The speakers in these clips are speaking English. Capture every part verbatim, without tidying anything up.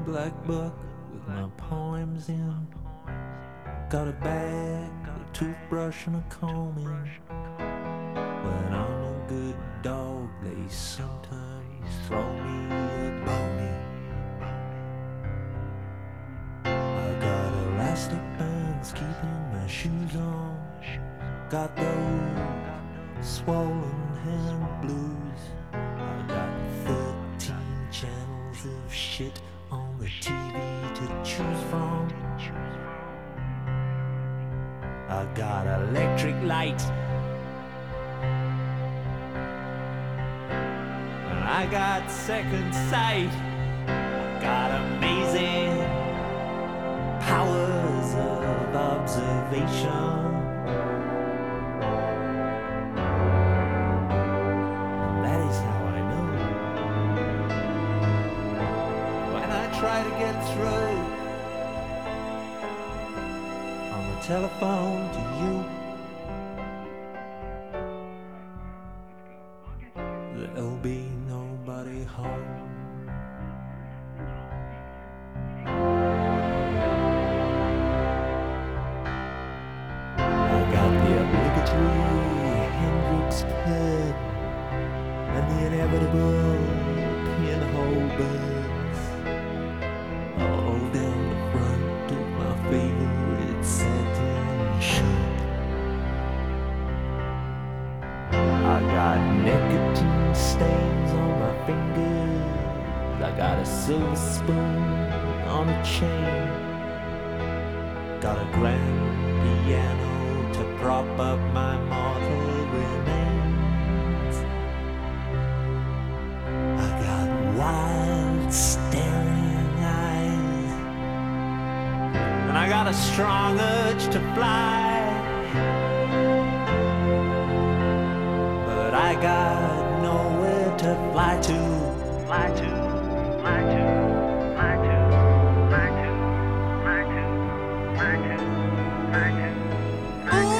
black book with my poems in. Got a bag, a toothbrush and a comb in. When I'm a good dog, they sometimes throw me a bone. I got elastic bands keeping my shoes on. Got those swollen hand blues. I got thirteen channels of shit on the T V to choose from. I got electric light, and I got second sight. I got amazing powers of observation. And that is how I know when I try to get through on the telephone to you, there'll be nobody home. I got the obligatory Hendrix pen and the inevitable pinhole buds all down the front of my favorite satin shirt. I got nicotine stains on my fingers. I got a silver spoon on a chain. Got a grand piano to prop up my mortal remains. I got wild staring eyes, and I got a strong urge to fly. But I got nowhere to fly to, fly to, fly to, fly to, fly to, fly to, fly to, fly to, fly to.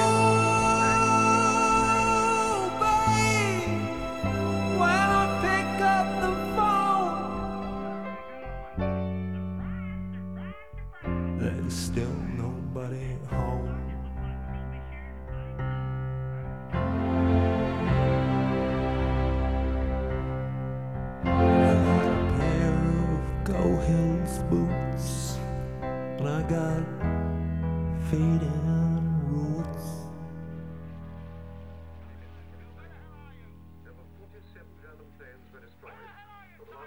Oh, babe, when I pick up the phone, there's still nobody home. Go Hills boots, and I got fading